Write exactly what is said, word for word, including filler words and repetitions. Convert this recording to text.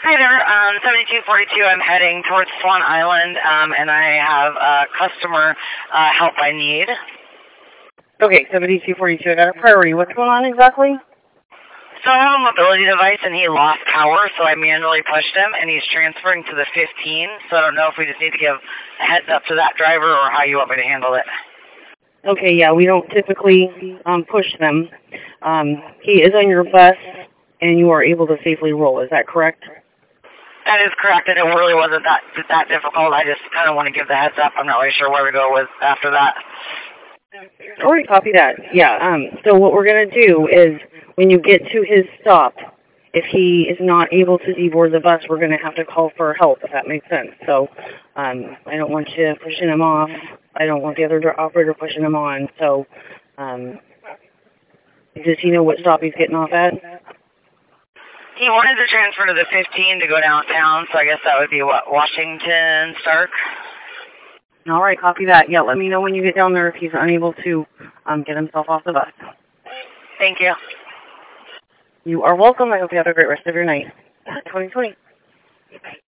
Hi there, um, seventy-two forty-two, I'm heading towards Swan Island, um, and I have a customer uh, help I need. Okay, seventy-two forty-two, I got a priority. What's going on exactly? So I have a mobility device, and he lost power, so I manually pushed him, and he's transferring to the fifteen, so I don't know if we just need to give a heads up to that driver or how you want me to handle it. Okay, yeah, we don't typically um, push them. Um, he is on your bus, and you are able to safely roll. Is that correct? That is correct, and it really wasn't that that difficult. I just kind of want to give the heads up. I'm not really sure where to go with after that. All right, copy that. Yeah, um, so what we're going to do is when you get to his stop, if he is not able to deboard the bus, we're going to have to call for help, if that makes sense. So um, I don't want you pushing him off. I don't want the other operator pushing him on. So um, does he know what stop he's getting off at? He wanted to transfer to the fifteen to go downtown, so I guess that would be, what, Washington, Stark? All right, copy that. Yeah, let me know when you get down there if he's unable to um, get himself off the bus. Thank you. You are welcome. I hope you have a great rest of your night. twenty twenty.